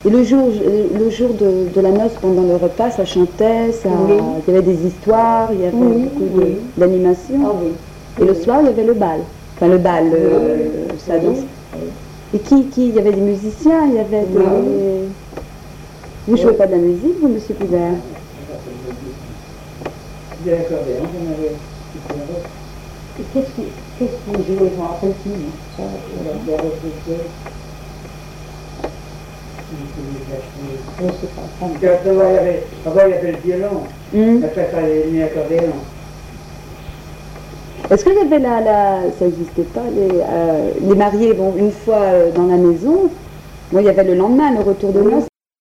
Et le jour de la noce, pendant le repas, ça chantait, il y avait des histoires, il y avait beaucoup d'animation. Ah oui. Et le soir, il y avait le bal. Enfin, le bal, ça danse. Et il y avait des musiciens, il y avait des... Vous ne jouez pas de la musique, vous, monsieur Pivert? De l'accordéon, j'en avais. Qu'est-ce que vous jouez? Je m'en rappelle plus. Ça, je vais réfléchir. Je ne sais pas. Avant, il y avait le violon. Après, ça avait mis l'accordéon. Est-ce qu'il y avait ça n'existait pas, les mariés, bon, une fois dans la maison, bon, il y avait le lendemain, le retour de noces,